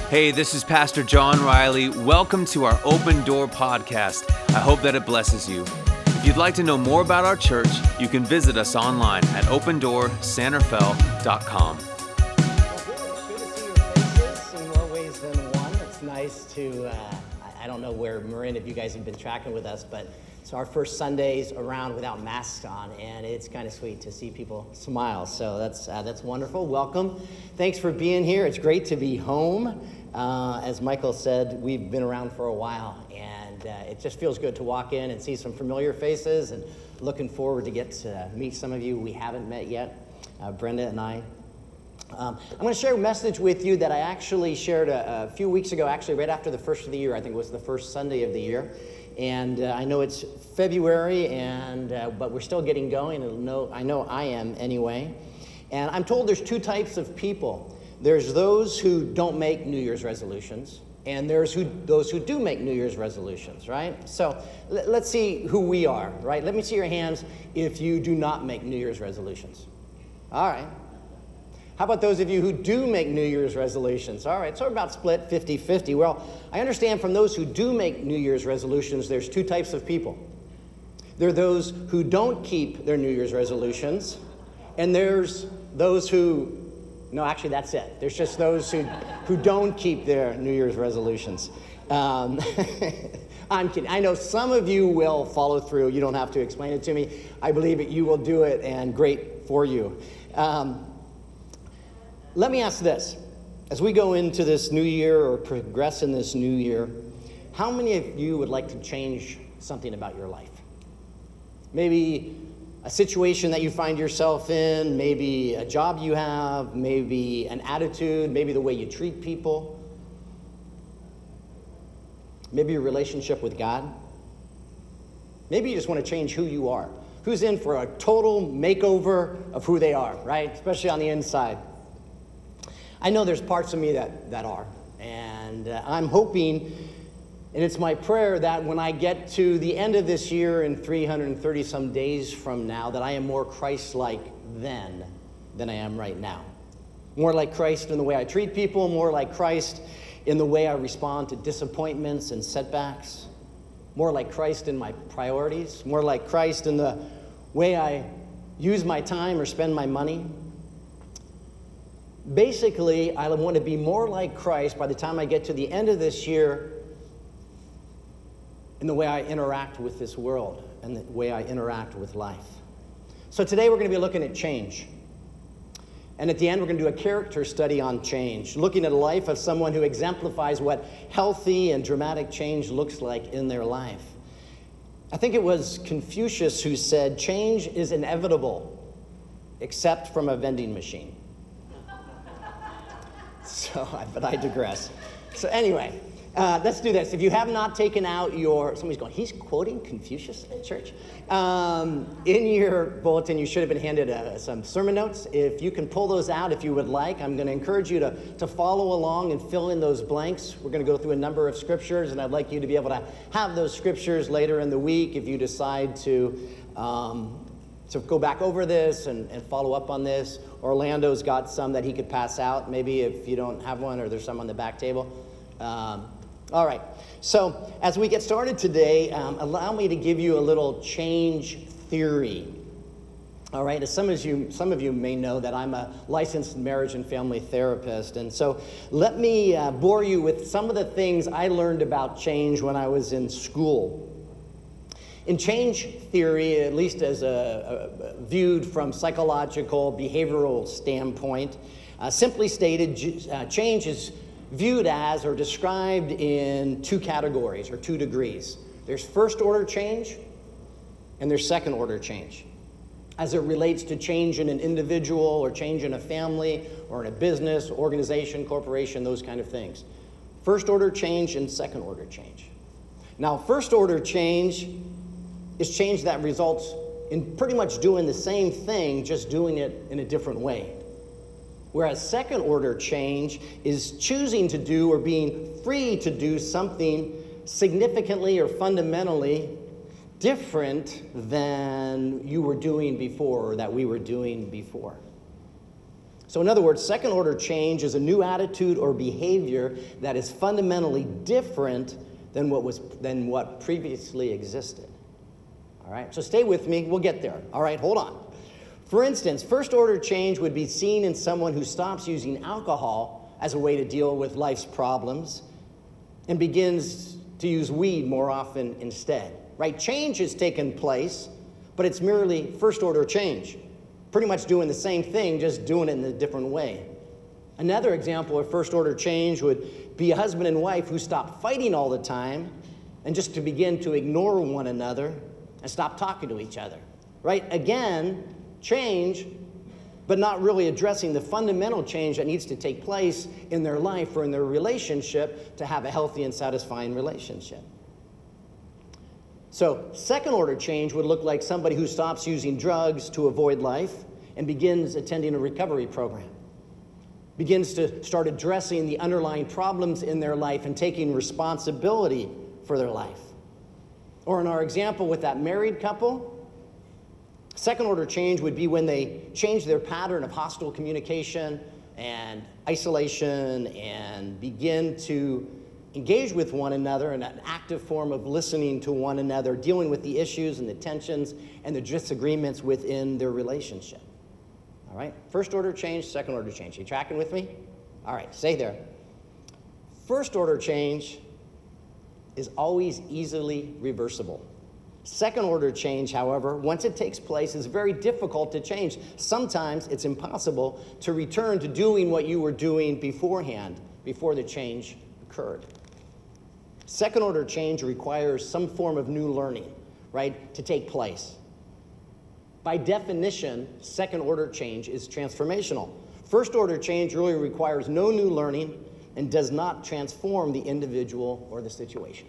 Hey, this is Pastor John Riley. Welcome to our Open Door podcast. I hope that it blesses you. If you'd like to know more about our church, you can visit us online at opendoorsanterfell.com. Good to see your faces in more ways than one. It's nice to, I don't know where, Marin, if you guys have been tracking with us, but it's our first Sundays around without masks on, and it's kind of sweet to see people smile. So that's wonderful. Welcome. Thanks for being here. It's great to be home. As Michael said, we've been around for a while, and it just feels good to walk in and see some familiar faces, and looking forward to get to meet some of you we haven't met yet, Brenda and I. I'm going to share a message with you that I actually shared a few weeks ago, actually right after the first of the year. I think it was the first Sunday of the year. And I know it's February, but we're still getting going. I know I am anyway. And I'm told there's two types of people. There's those who don't make New Year's resolutions, and there's those who do make New Year's resolutions, right? So let's see who we are, right? Let me see your hands if you do not make New Year's resolutions. All right. How about those of you who do make New Year's resolutions? All right, so we're about split 50-50. Well, I understand from those who do make New Year's resolutions, there's two types of people. There are those who don't keep their New Year's resolutions, and there's those who, no, actually that's it. There's just those who don't keep their New Year's resolutions. I'm kidding. I know some of you will follow through. You don't have to explain it to me. I believe that you will do it, and great for you. Let me ask this. As we go into this new year or progress in this new year, how many of you would like to change something about your life? Maybe a situation that you find yourself in, maybe a job you have, maybe an attitude, maybe the way you treat people, maybe your relationship with God. Maybe you just want to change who you are. Who's in for a total makeover of who they are, right? Especially on the inside. I know there's parts of me that are, and I'm hoping, and it's my prayer that when I get to the end of this year in 330 some days from now, that I am more Christ-like then than I am right now. More like Christ in the way I treat people, more like Christ in the way I respond to disappointments and setbacks, more like Christ in my priorities, more like Christ in the way I use my time or spend my money. Basically, I want to be more like Christ by the time I get to the end of this year in the way I interact with this world and the way I interact with life. So today we're going to be looking at change. And at the end, we're going to do a character study on change, looking at a life of someone who exemplifies what healthy and dramatic change looks like in their life. I think it was Confucius who said, change is inevitable, except from a vending machine. But I digress. So anyway, let's do this. If you have not taken out somebody's going, he's quoting Confucius at church? In your bulletin, you should have been handed some sermon notes. If you can pull those out if you would like, I'm going to encourage you to follow along and fill in those blanks. We're going to go through a number of scriptures, and I'd like you to be able to have those scriptures later in the week if you decide to go back over this and follow up on this. Orlando's got some that he could pass out, maybe if you don't have one or there's some on the back table. All right, so as we get started today, allow me to give you a little change theory. All right, as some of you may know that I'm a licensed marriage and family therapist, and so let me bore you with some of the things I learned about change when I was in school. In change theory, at least as viewed from psychological, behavioral standpoint, simply stated, change is viewed as or described in two categories or 2 degrees. There's first order change and there's second order change. As it relates to change in an individual or change in a family or in a business, organization, corporation, those kind of things. First order change and second order change. Now, first order change is change that results in pretty much doing the same thing, just doing it in a different way. Whereas second order change is choosing to do or being free to do something significantly or fundamentally different than you were doing before or that we were doing before. So in other words, second order change is a new attitude or behavior that is fundamentally different than what previously existed. All right, so stay with me, we'll get there. All right, hold on. For instance, first order change would be seen in someone who stops using alcohol as a way to deal with life's problems and begins to use weed more often instead. Right? Change has taken place, but it's merely first order change. Pretty much doing the same thing, just doing it in a different way. Another example of first order change would be a husband and wife who stop fighting all the time and just to begin to ignore one another and stop talking to each other. Right? Again, change, but not really addressing the fundamental change that needs to take place in their life or in their relationship to have a healthy and satisfying relationship. So second order change would look like somebody who stops using drugs to avoid life and begins attending a recovery program, begins to start addressing the underlying problems in their life and taking responsibility for their life. Or in our example with that married couple, second order change would be when they change their pattern of hostile communication and isolation and begin to engage with one another in an active form of listening to one another, dealing with the issues and the tensions and the disagreements within their relationship. All right? First order change, second order change. Are you tracking with me? All right, stay there. First order change is always easily reversible. Second order change, however, once it takes place, is very difficult to change. Sometimes it's impossible to return to doing what you were doing beforehand, before the change occurred. Second order change requires some form of new learning, right, to take place. By definition, second order change is transformational. First order change really requires no new learning and does not transform the individual or the situation.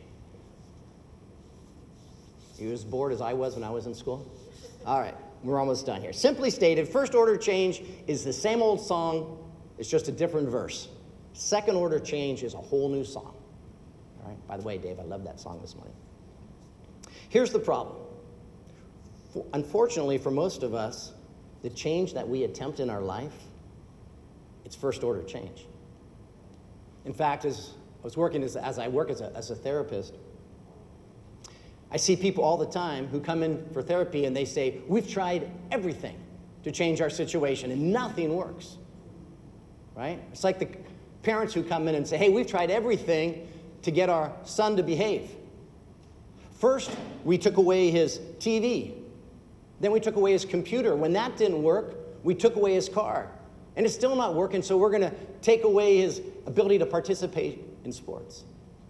You as bored as I was when I was in school? All right, we're almost done here. Simply stated, first order change is the same old song, it's just a different verse. Second order change is a whole new song. All right, by the way, Dave, I love that song this morning. Here's the problem. Unfortunately, for most of us, the change that we attempt in our life, it's first order change. In fact, as I work as a therapist, I see people all the time who come in for therapy and they say, we've tried everything to change our situation and nothing works, right? It's like the parents who come in and say, hey, we've tried everything to get our son to behave. First, we took away his TV. Then we took away his computer. When that didn't work, we took away his car. And it's still not working, so we're going to take away his ability to participate in sports.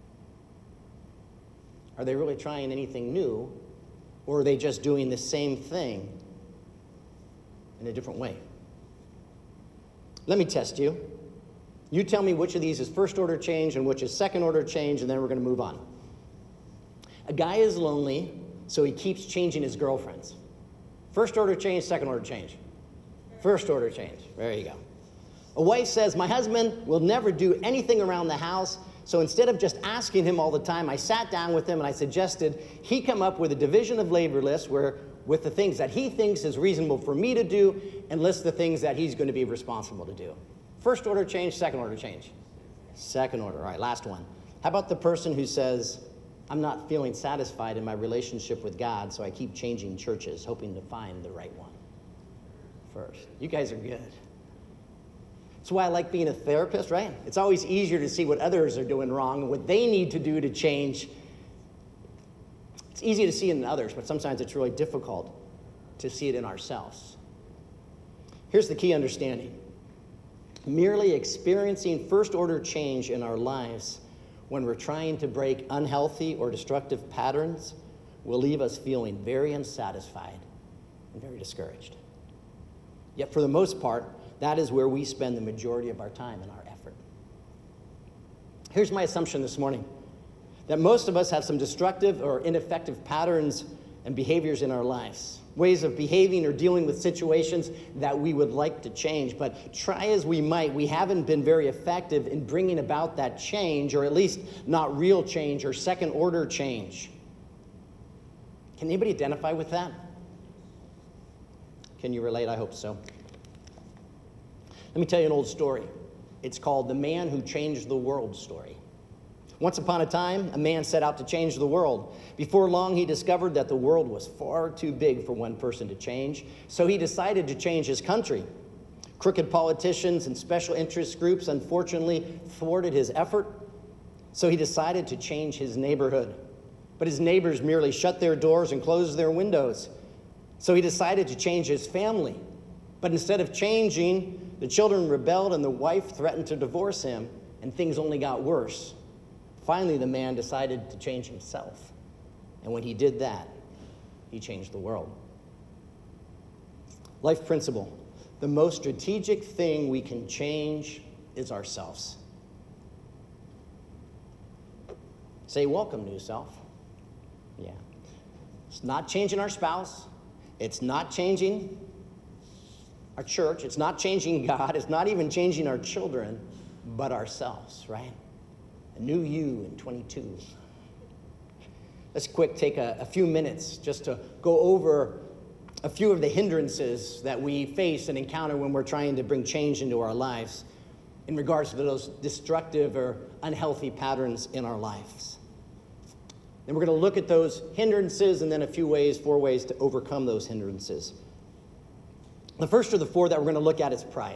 Are they really trying anything new, or are they just doing the same thing in a different way? Let me test you. You tell me which of these is first order change and which is second order change, and then we're going to move on. A guy is lonely, so he keeps changing his girlfriends. First order change, second order change. First order change. There you go. A wife says, my husband will never do anything around the house, so instead of just asking him all the time, I sat down with him and I suggested he come up with a division of labor list with the things that he thinks is reasonable for me to do and list the things that he's going to be responsible to do. First order change, second order change. Second order. All right, last one. How about the person who says, I'm not feeling satisfied in my relationship with God, so I keep changing churches, hoping to find the right one first. You guys are good. That's why I like being a therapist, right? It's always easier to see what others are doing wrong and what they need to do to change. It's easy to see in others, but sometimes it's really difficult to see it in ourselves. Here's the key understanding. Merely experiencing first-order change in our lives when we're trying to break unhealthy or destructive patterns will leave us feeling very unsatisfied and very discouraged. Yet for the most part, that is where we spend the majority of our time and our effort. Here's my assumption this morning, that most of us have some destructive or ineffective patterns and behaviors in our lives, ways of behaving or dealing with situations that we would like to change. But try as we might, we haven't been very effective in bringing about that change, or at least not real change or second order change. Can anybody identify with that? Can you relate? I hope so. Let me tell you an old story. It's called The Man Who Changed the World story. Once upon a time, a man set out to change the world. Before long, he discovered that the world was far too big for one person to change, so he decided to change his country. Crooked politicians and special interest groups unfortunately thwarted his effort, so he decided to change his neighborhood. But his neighbors merely shut their doors and closed their windows. So he decided to change his family. But instead of changing, the children rebelled and the wife threatened to divorce him, and things only got worse. Finally, the man decided to change himself. And when he did that, he changed the world. Life principle. The most strategic thing we can change is ourselves. Say, welcome, new self. Yeah. It's not changing our spouse. It's not changing our church. It's not changing God. It's not even changing our children, but ourselves, right? A new you in 22. Let's take a few minutes just to go over a few of the hindrances that we face and encounter when we're trying to bring change into our lives in regards to those destructive or unhealthy patterns in our lives. And we're going to look at those hindrances and then 4 ways to overcome those hindrances. The first of the 4 that we're going to look at is pride.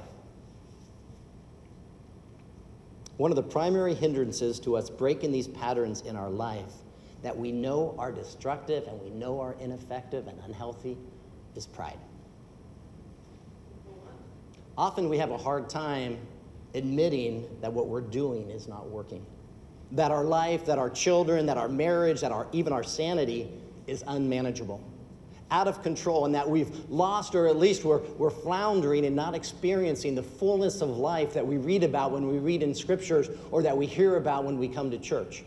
One of the primary hindrances to us breaking these patterns in our life that we know are destructive and we know are ineffective and unhealthy is pride. Often we have a hard time admitting that what we're doing is not working. That our life, that our children, that our marriage, that even our sanity is unmanageable, out of control, and that we've lost, or at least we're floundering and not experiencing the fullness of life that we read about when we read in scriptures or that we hear about when we come to church.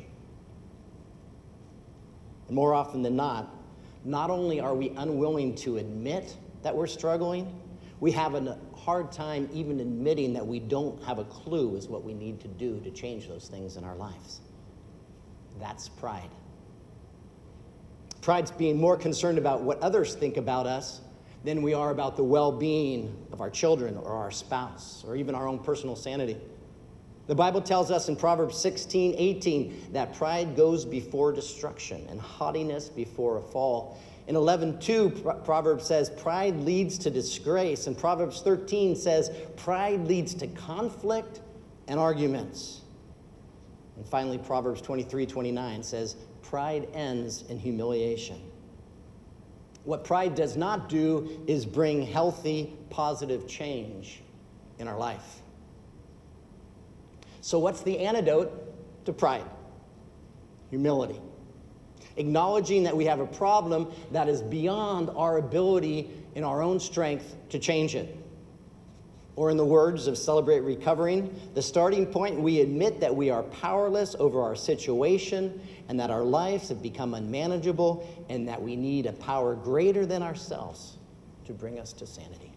And more often than not only are we unwilling to admit that we're struggling, we have a hard time even admitting that we don't have a clue is what we need to do to change those things in our lives. That's pride. Pride's being more concerned about what others think about us than we are about the well-being of our children or our spouse or even our own personal sanity. The Bible tells us in Proverbs 16:18 that pride goes before destruction and haughtiness before a fall. In 11:2, Proverbs says pride leads to disgrace, and Proverbs 13 says pride leads to conflict and arguments. And finally, Proverbs 23:29 says pride ends in humiliation. What pride does not do is bring healthy, positive change in our life. So what's the antidote to pride? Humility. Acknowledging that we have a problem that is beyond our ability in our own strength to change it. Or in the words of Celebrate Recovering, the starting point, we admit that we are powerless over our situation and that our lives have become unmanageable and that we need a power greater than ourselves to bring us to sanity.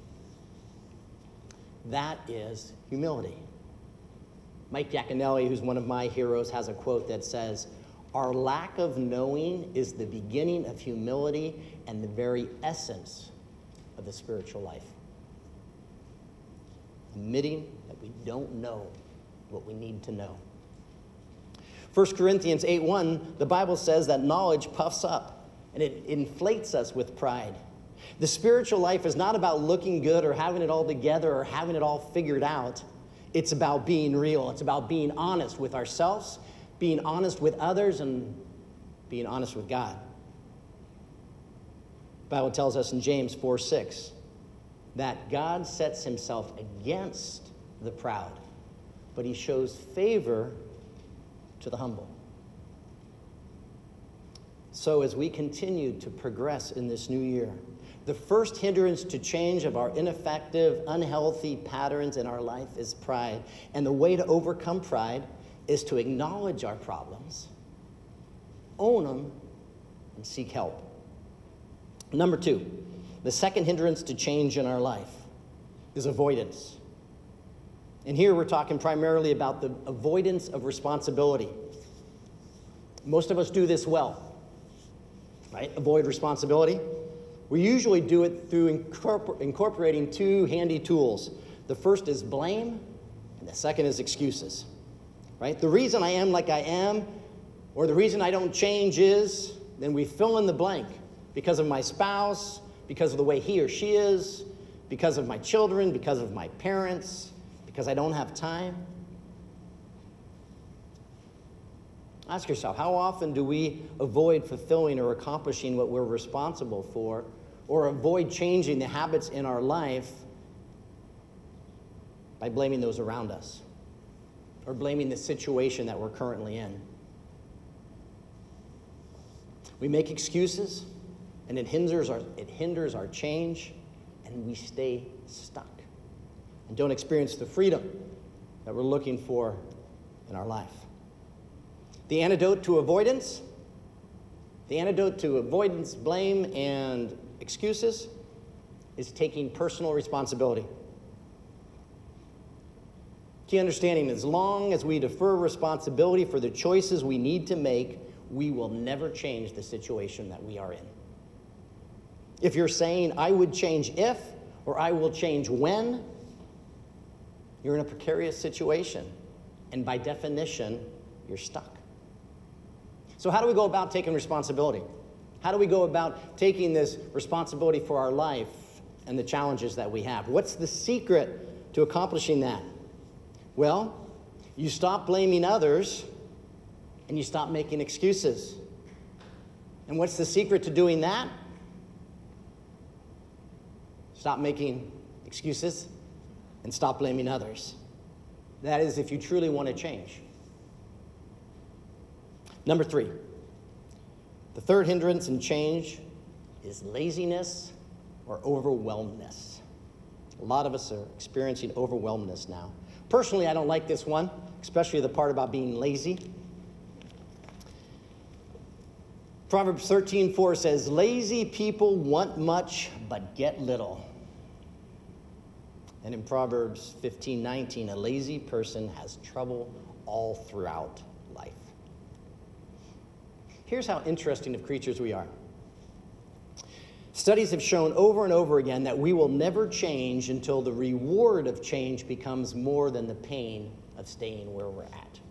That is humility. Mike Yaconelli, who's one of my heroes, has a quote that says, "Our lack of knowing is the beginning of humility and the very essence of the spiritual life." Admitting that we don't know what we need to know. 1 Corinthians 8:1, the Bible says that knowledge puffs up and it inflates us with pride. The spiritual life is not about looking good or having it all together or having it all figured out. It's about being real. It's about being honest with ourselves, being honest with others, and being honest with God. The Bible tells us in James 4:6 that God sets himself against the proud, but he shows favor to the humble. So as we continue to progress in this new year, the first hindrance to change of our ineffective, unhealthy patterns in our life is pride. And the way to overcome pride is to acknowledge our problems, own them, and seek help. Number 2, the second hindrance to change in our life is avoidance. And here we're talking primarily about the avoidance of responsibility. Most of us do this well, right? Avoid responsibility. We usually do it through incorporating 2 handy tools, The first is blame, and the second is excuses, right? The reason I am like I am, or the reason I don't change is, then we fill in the blank. Because of my spouse, because of the way he or she is, because of my children, because of my parents, because I don't have time. Ask yourself, how often do we avoid fulfilling or accomplishing what we're responsible for, or avoid changing the habits in our life by blaming those around us, or blaming the situation that we're currently in? We make excuses, and it hinders our change, and we stay stuck and don't experience the freedom that we're looking for in our life. The antidote to avoidance, blame, and excuses is taking personal responsibility. Key understanding, as long as we defer responsibility for the choices we need to make, we will never change the situation that we are in. If you're saying, I would change if, or I will change when, you're in a precarious situation. And by definition, you're stuck. So how do we go about taking responsibility? How do we go about taking this responsibility for our life and the challenges that we have? What's the secret to accomplishing that? Well, you stop blaming others and you stop making excuses. And what's the secret to doing that? Stop making excuses and stop blaming others. That is, if you truly want to change. Number 3, the third hindrance in change is laziness or overwhelmedness. A lot of us are experiencing overwhelmedness now. Personally, I don't like this one, especially the part about being lazy. Proverbs 13:4 says, lazy people want much but get little. And in Proverbs 15:19, a lazy person has trouble all throughout life. Here's how interesting of creatures we are. Studies have shown over and over again that we will never change until the reward of change becomes more than the pain of staying where we're at.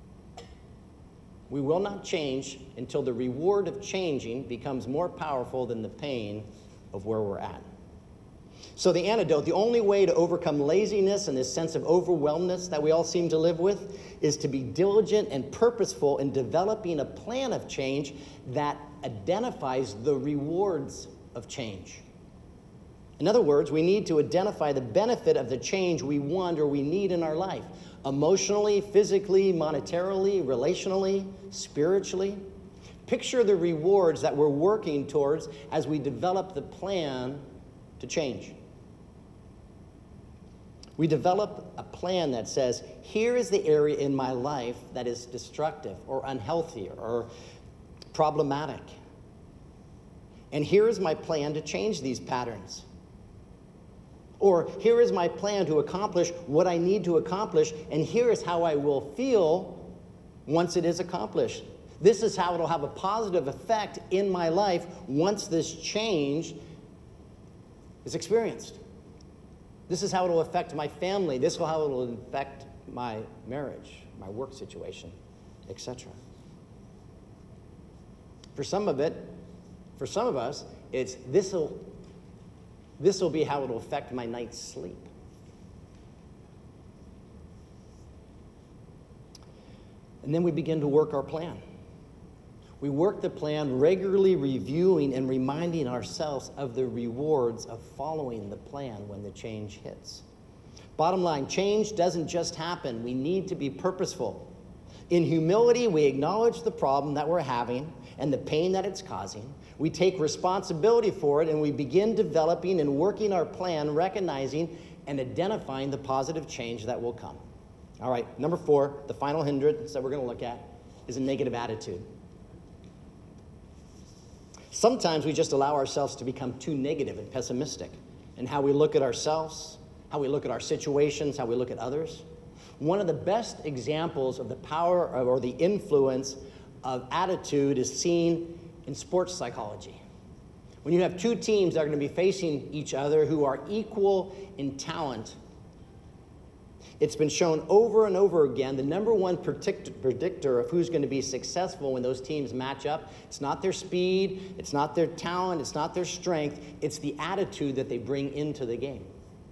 We will not change until the reward of changing becomes more powerful than the pain of where we're at. So the antidote, the only way to overcome laziness and this sense of overwhelmedness that we all seem to live with, is to be diligent and purposeful in developing a plan of change that identifies the rewards of change. In other words, we need to identify the benefit of the change we want or we need in our life, emotionally, physically, monetarily, relationally, spiritually. Picture the rewards that we're working towards as we develop the plan to change. We develop a plan that says, here is the area in my life that is destructive or unhealthy or problematic. And here is my plan to change these patterns. Or here is my plan to accomplish what I need to accomplish, and here is how I will feel once it is accomplished. This is how it'll have a positive effect in my life once this change is experienced. This is how it will affect my family. This is how it will affect my marriage, my work situation, etc. For some of us, it's this will be how it will affect my night's sleep. And then we begin to work our plan. We work the plan, regularly reviewing and reminding ourselves of the rewards of following the plan when the change hits. Bottom line, change doesn't just happen. We need to be purposeful. In humility, we acknowledge the problem that we're having and the pain that it's causing. We take responsibility for it, and we begin developing and working our plan, recognizing and identifying the positive change that will come. All right, number 4, the final hindrance that we're going to look at is a negative attitude. Sometimes we just allow ourselves to become too negative and pessimistic in how we look at ourselves, how we look at our situations, how we look at others. One of the best examples of the power or the influence of attitude is seen in sports psychology. When you have two teams that are going to be facing each other who are equal in talent, It's been shown over and over again, the number one predictor of who's going to be successful when those teams match up, it's not their speed, it's not their talent, it's not their strength, it's the attitude that they bring into the game.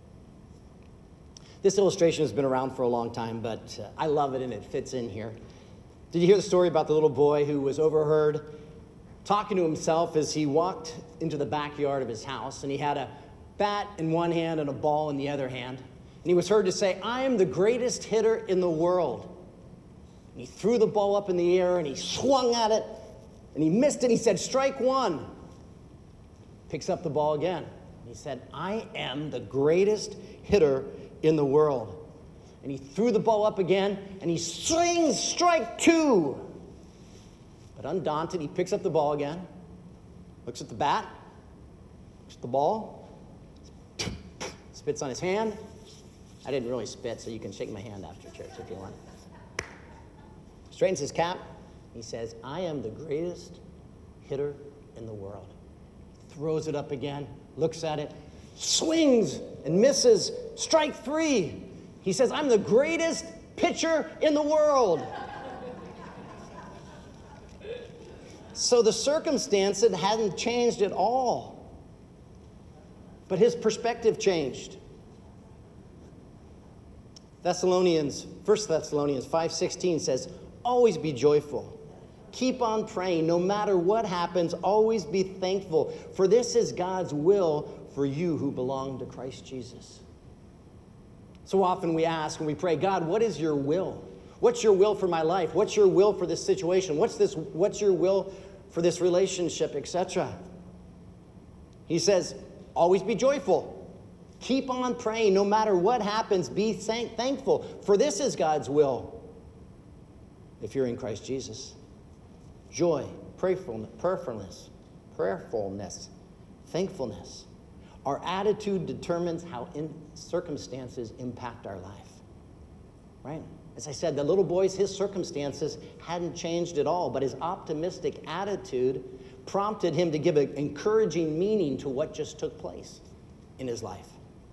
This illustration has been around for a long time, but I love it and it fits in here. Did you hear the story about the little boy who was overheard talking to himself as he walked into the backyard of his house, and he had a bat in one hand and a ball in the other hand? And he was heard to say, "I am the greatest hitter in the world." And he threw the ball up in the air and he swung at it and he missed it. He said, "Strike one." Picks up the ball again. And he said, "I am the greatest hitter in the world." And he threw the ball up again and he swings, strike two. But undaunted, he picks up the ball again, looks at the bat, looks at the ball, spits on his hand. I didn't really spit, so you can shake my hand after church if you want. Straightens his cap. He says, "I am the greatest hitter in the world." Throws it up again, looks at it, swings and misses. Strike three. He says, "I'm the greatest pitcher in the world." So the circumstances hadn't changed at all, but his perspective changed. 1 Thessalonians 5:16 says, "Always be joyful. Keep on praying. No matter what happens, always be thankful. For this is God's will for you who belong to Christ Jesus." So often we ask when we pray, "God, what is your will? What's your will for my life? What's your will for this situation? What's your will for this relationship, etc.?" He says, always be joyful. Keep on praying. No matter what happens, be thankful. For this is God's will if you're in Christ Jesus. Joy, prayerfulness, thankfulness. Our attitude determines how circumstances impact our life, right? As I said, the little boy's, his circumstances hadn't changed at all, but his optimistic attitude prompted him to give an encouraging meaning to what just took place in his life.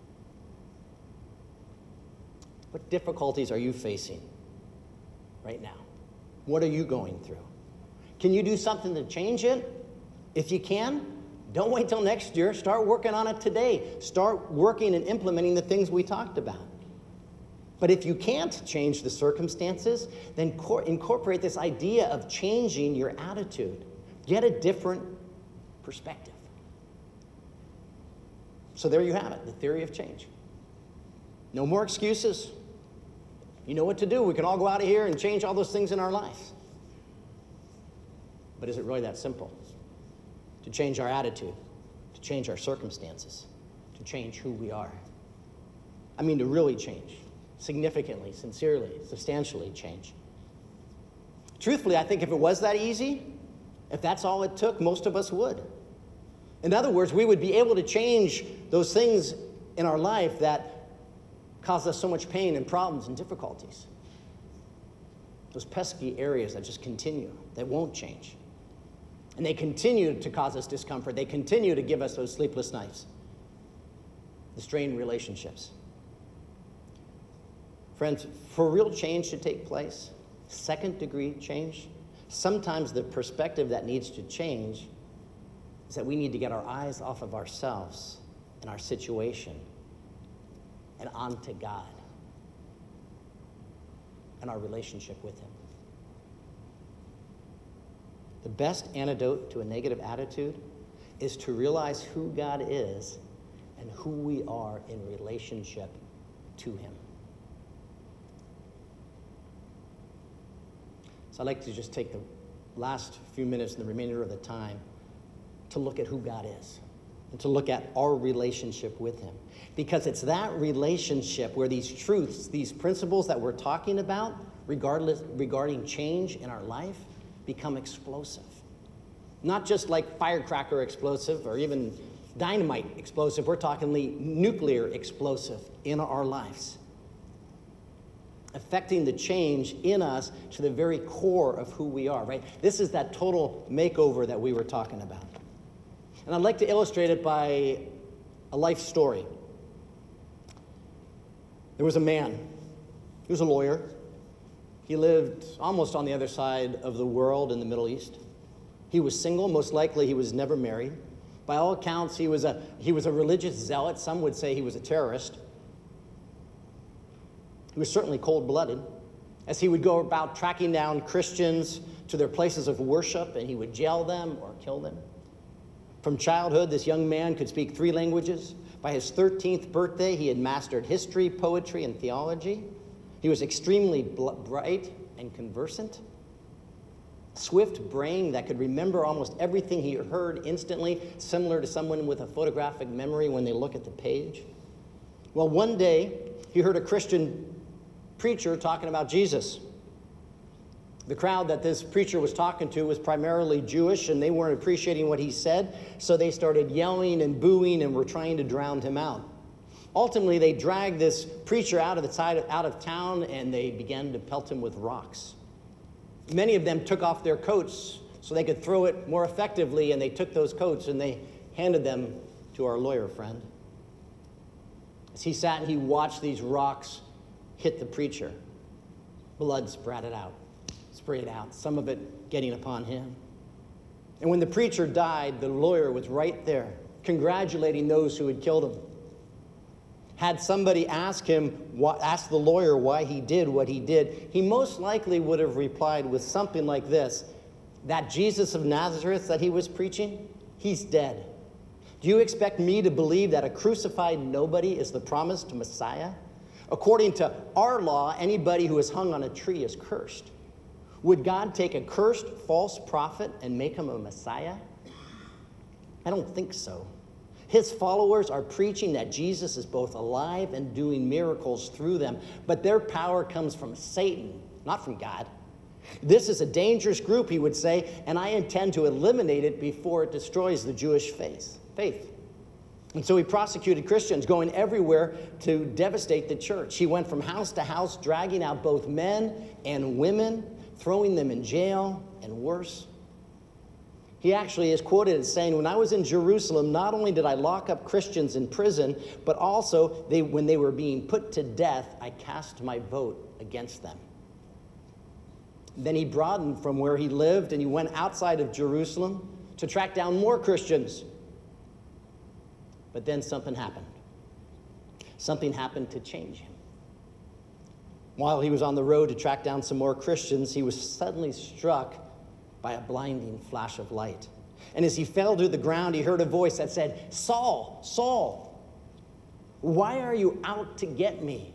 What difficulties are you facing right now? What are you going through? Can you do something to change it? If you can, don't wait till next year. Start working on it today. Start working and implementing the things we talked about. But if you can't change the circumstances, then incorporate this idea of changing your attitude. Get a different perspective. So there you have it, the theory of change. No more excuses. You know what to do. We can all go out of here and change all those things in our lives. But is it really that simple? To change our attitude, to change our circumstances, to change who we are. I mean, to really change, significantly, sincerely, substantially change. Truthfully, I think if it was that easy, if that's all it took, most of us would. In other words, we would be able to change those things in our life that cause us so much pain and problems and difficulties. Those pesky areas that just continue, that won't change. And they continue to cause us discomfort. They continue to give us those sleepless nights, the strained relationships. Friends, for real change to take place, second-degree change, sometimes the perspective that needs to change is that we need to get our eyes off of ourselves and our situation and onto God and our relationship with Him. The best antidote to a negative attitude is to realize who God is and who we are in relationship to Him. So I'd like to just take the last few minutes and the remainder of the time to look at who God is and to look at our relationship with Him. Because it's that relationship where these truths, these principles that we're talking about, regarding change in our life, become explosive. Not just like firecracker explosive or even dynamite explosive. We're talking nuclear explosive in our lives, affecting the change in us to the very core of who we are, right? This is that total makeover that we were talking about. And I'd like to illustrate it by a life story. There was a man He was a lawyer. He lived almost on the other side of the world in the Middle East. He was single. Most likely he was never married. By all accounts, he was a religious zealot. Some would say he was a terrorist. He was certainly cold-blooded, as he would go about tracking down Christians to their places of worship, and he would jail them or kill them. From childhood, this young man could speak 3 languages. By his 13th birthday, he had mastered history, poetry, and theology. He was extremely bright and conversant. Swift brain that could remember almost everything he heard instantly, similar to someone with a photographic memory when they look at the page. Well, one day, he heard a Christian preacher talking about Jesus. The crowd that this preacher was talking to was primarily Jewish, and they weren't appreciating what he said, so they started yelling and booing and were trying to drown him out. Ultimately, they dragged this preacher out of town, and they began to pelt him with rocks. Many of them took off their coats so they could throw it more effectively, and they took those coats and they handed them to our lawyer friend. As he sat and he watched these rocks hit the preacher, blood sprayed out, some of it getting upon him. And when the preacher died, the lawyer was right there, congratulating those who had killed him. Had somebody asked the lawyer why he did what he did, he most likely would have replied with something like this: that Jesus of Nazareth that he was preaching, he's dead. Do you expect me to believe that a crucified nobody is the promised Messiah? According to our law, anybody who is hung on a tree is cursed. Would God take a cursed false prophet and make him a Messiah? I don't think so. His followers are preaching that Jesus is both alive and doing miracles through them, but their power comes from Satan, not from God. This is a dangerous group, he would say, and I intend to eliminate it before it destroys the Jewish faith. And so he prosecuted Christians, going everywhere to devastate the church. He went from house to house, dragging out both men and women, throwing them in jail, and worse. He actually is quoted as saying, when I was in Jerusalem, not only did I lock up Christians in prison, but also when they were being put to death, I cast my vote against them. Then he broadened from where he lived, and he went outside of Jerusalem to track down more Christians. But then something happened. Something happened to change him. While he was on the road to track down some more Christians, he was suddenly struck by a blinding flash of light. And as he fell to the ground, he heard a voice that said, "Saul, Saul, why are you out to get me?"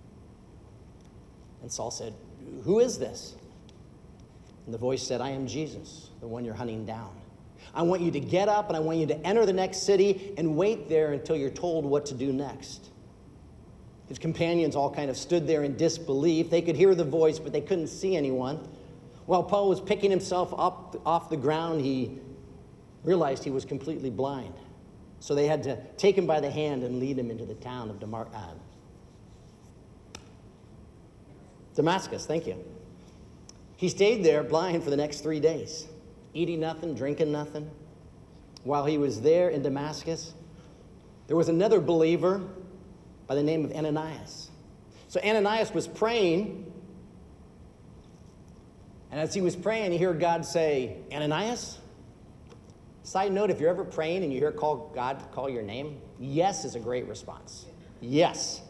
And Saul said, "Who is this?" And the voice said, "I am Jesus, the one you're hunting down. I want you to get up and I want you to enter the next city and wait there until you're told what to do next." His companions all kind of stood there in disbelief. They could hear the voice, but they couldn't see anyone. While Paul was picking himself up off the ground, he realized he was completely blind. So they had to take him by the hand and lead him into the town of Damascus. Thank you. He stayed there blind for the next 3 days, eating nothing, drinking nothing. While he was there in Damascus, there was another believer by the name of Ananias. So Ananias was praying, and as he was praying, he heard God say, "Ananias?" Side note, if you're ever praying and you hear God call your name, yes is a great response. Yes.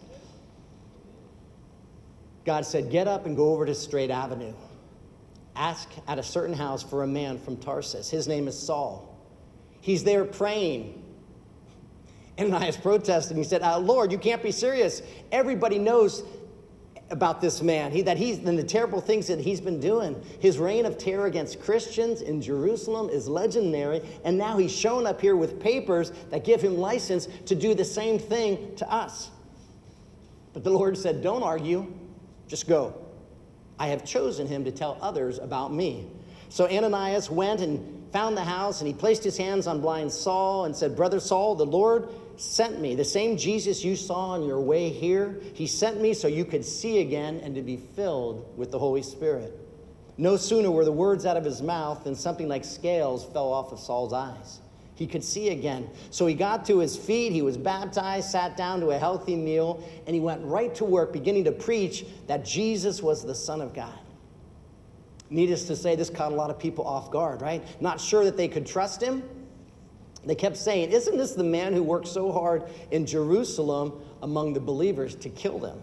God said, "Get up and go over to Straight Avenue. Ask at a certain house for a man from Tarsus. His name is Saul. He's there praying." Ananias protested and he said, "Lord, you can't be serious. Everybody knows about this man, and the terrible things that he's been doing. His reign of terror against Christians in Jerusalem is legendary, and now he's shown up here with papers that give him license to do the same thing to us." But the Lord said, "Don't argue, just go. I have chosen him to tell others about me." So Ananias went and found the house, and he placed his hands on blind Saul and said, "Brother Saul, the Lord sent me, the same Jesus you saw on your way here. He sent me so you could see again and to be filled with the Holy Spirit." No sooner were the words out of his mouth than something like scales fell off of Saul's eyes. He could see again. So he got to his feet, he was baptized, sat down to a healthy meal, and he went right to work, beginning to preach that Jesus was the Son of God. Needless to say, this caught a lot of people off guard, right? Not sure that they could trust him. They kept saying, isn't this the man who worked so hard in Jerusalem among the believers to kill them?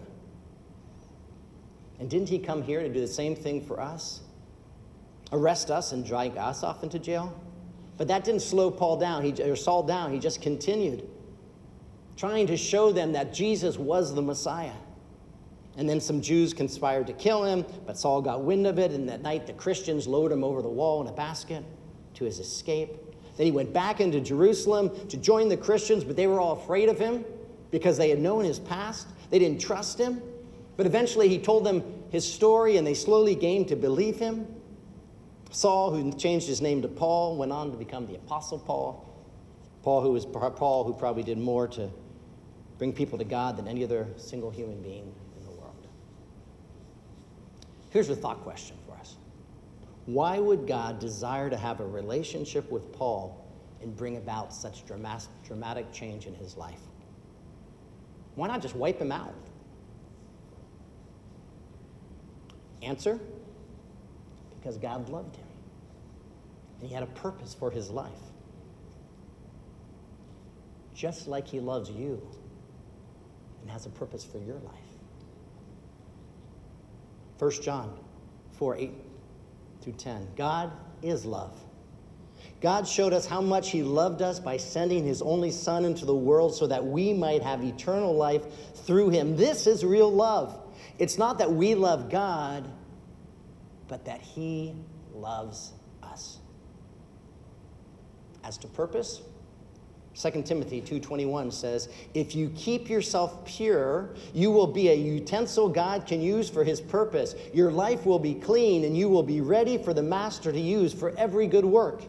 And didn't he come here to do the same thing for us? Arrest us and drag us off into jail? But that didn't slow Saul down. He just continued, trying to show them that Jesus was the Messiah. And then some Jews conspired to kill him, but Saul got wind of it, and that night the Christians lowered him over the wall in a basket to his escape. Then he went back into Jerusalem to join the Christians, but they were all afraid of him because they had known his past. They didn't trust him. But eventually he told them his story, and they slowly came to believe him. Saul, who changed his name to Paul, went on to become the Apostle Paul. Paul, who probably did more to bring people to God than any other single human being in the world. Here's a thought question for us. Why would God desire to have a relationship with Paul and bring about such dramatic change in his life? Why not just wipe him out? Answer: because God loved him, and he had a purpose for his life. Just like he loves you and has a purpose for your life. 1 John 4:8-10. God is love. God showed us how much he loved us by sending his only Son into the world so that we might have eternal life through him. This is real love. It's not that we love God, but that he loves us. As to purpose, 2 Timothy 2:21 says, if you keep yourself pure, you will be a utensil God can use for his purpose. Your life will be clean, and you will be ready for the master to use for every good work.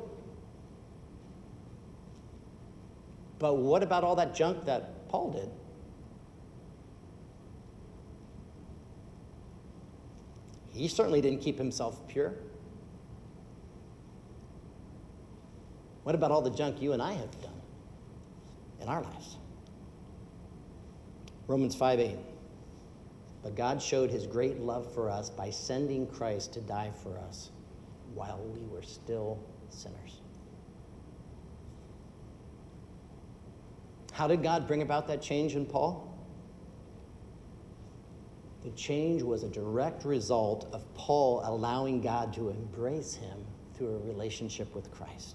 But what about all that junk that Paul did? He certainly didn't keep himself pure. What about all the junk you and I have done in our lives? Romans 5:8. But God showed his great love for us by sending Christ to die for us while we were still sinners. How did God bring about that change in Paul? The change was a direct result of Paul allowing God to embrace him through a relationship with Christ.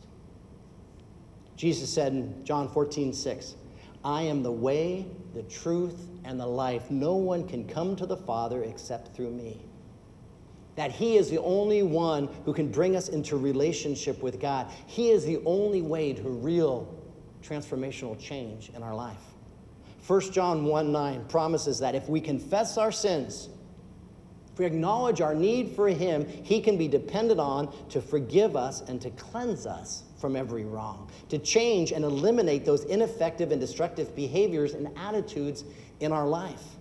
Jesus said in John 14:6, I am the way, the truth, and the life. No one can come to the Father except through me. That he is the only one who can bring us into relationship with God. He is the only way to real transformational change in our life. 1 John 1:9 promises that if we confess our sins, if we acknowledge our need for him, he can be depended on to forgive us and to cleanse us from every wrong, to change and eliminate those ineffective and destructive behaviors and attitudes in our life.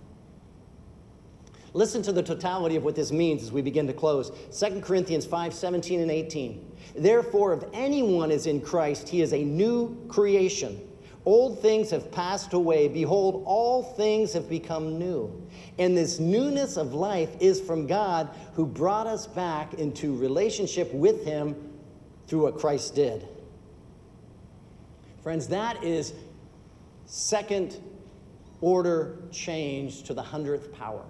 Listen to the totality of what this means as we begin to close. 2 Corinthians 5:17 and 18. Therefore, if anyone is in Christ, he is a new creation. Old things have passed away. Behold, all things have become new. And this newness of life is from God, who brought us back into relationship with him through what Christ did. Friends, that is second order change to the 100th power.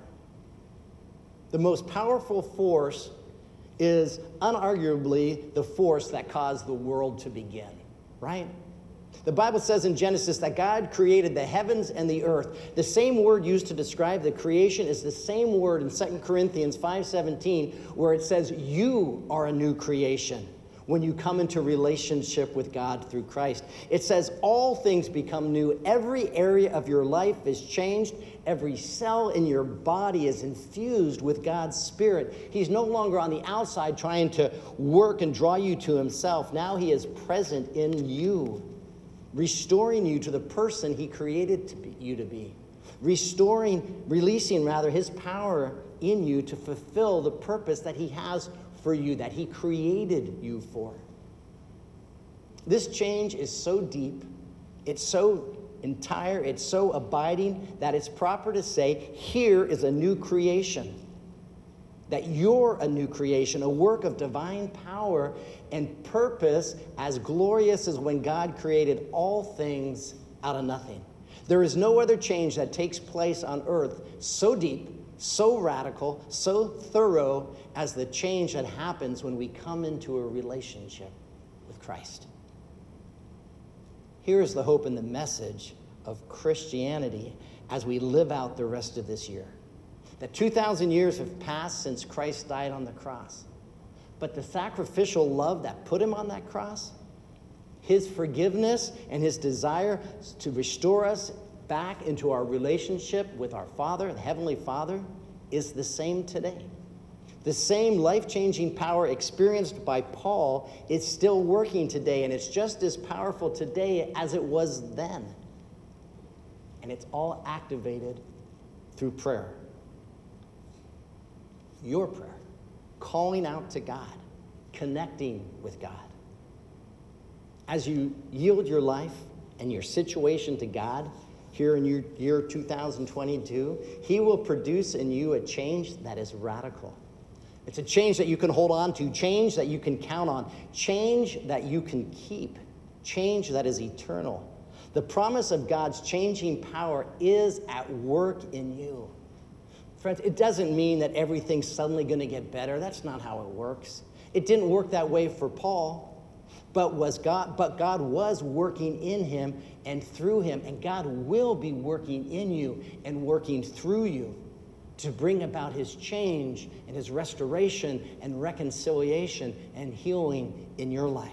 The most powerful force is unarguably the force that caused the world to begin, right? The Bible says in Genesis that God created the heavens and the earth. The same word used to describe the creation is the same word in 2 Corinthians 5:17, where it says you are a new creation when you come into relationship with God through Christ. It says all things become new. Every area of your life is changed. Every cell in your body is infused with God's Spirit. He's no longer on the outside trying to work and draw you to himself. Now he is present in you, restoring you to the person he created you to be. Releasing his power in you to fulfill the purpose that he has for you, that he created you for. This change is so deep, it's so entire, it's so abiding, that it's proper to say, here is a new creation. That you're a new creation, a work of divine power and purpose as glorious as when God created all things out of nothing. There is no other change that takes place on earth so deep, so radical, so thorough as the change that happens when we come into a relationship with Christ. Here is the hope and the message of Christianity as we live out the rest of this year. That 2,000 years have passed since Christ died on the cross. But the sacrificial love that put him on that cross, his forgiveness and his desire to restore us back into our relationship with our Father, the Heavenly Father, is the same today. The same life-changing power experienced by Paul is still working today, and it's just as powerful today as it was then. And it's all activated through prayer. Your prayer, calling out to God, connecting with God. As you yield your life and your situation to God here in your year 2022, he will produce in you a change that is radical. It's a change that you can hold on to, change that you can count on, change that you can keep, change that is eternal. The promise of God's changing power is at work in you. Friends, it doesn't mean that everything's suddenly going to get better. That's not how it works. It didn't work that way for Paul, but God was working in him and through him, and God will be working in you and working through you to bring about his change and his restoration and reconciliation and healing in your life.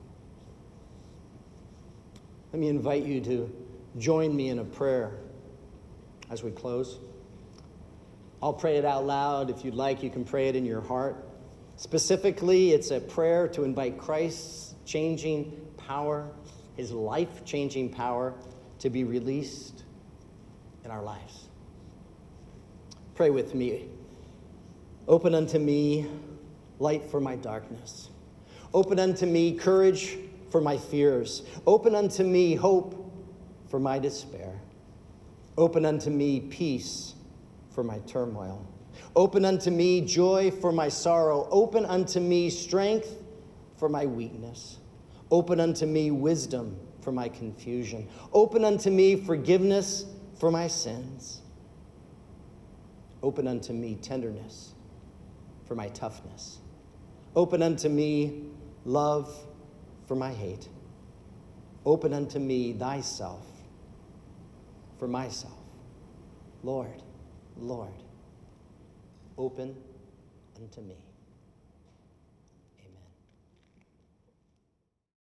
Let me invite you to join me in a prayer as we close. I'll pray it out loud. If you'd like, you can pray it in your heart. Specifically, it's a prayer to invite Christ's changing power, his life-changing power, to be released in our lives. Pray with me. Open unto me light for my darkness. Open unto me courage for my fears. Open unto me hope for my despair. Open unto me peace for my turmoil. Open unto me joy for my sorrow. Open unto me strength for my weakness. Open unto me wisdom for my confusion. Open unto me forgiveness for my sins. Open unto me tenderness for my toughness. Open unto me love for my hate. Open unto me thyself for myself. Lord, Lord, open unto me.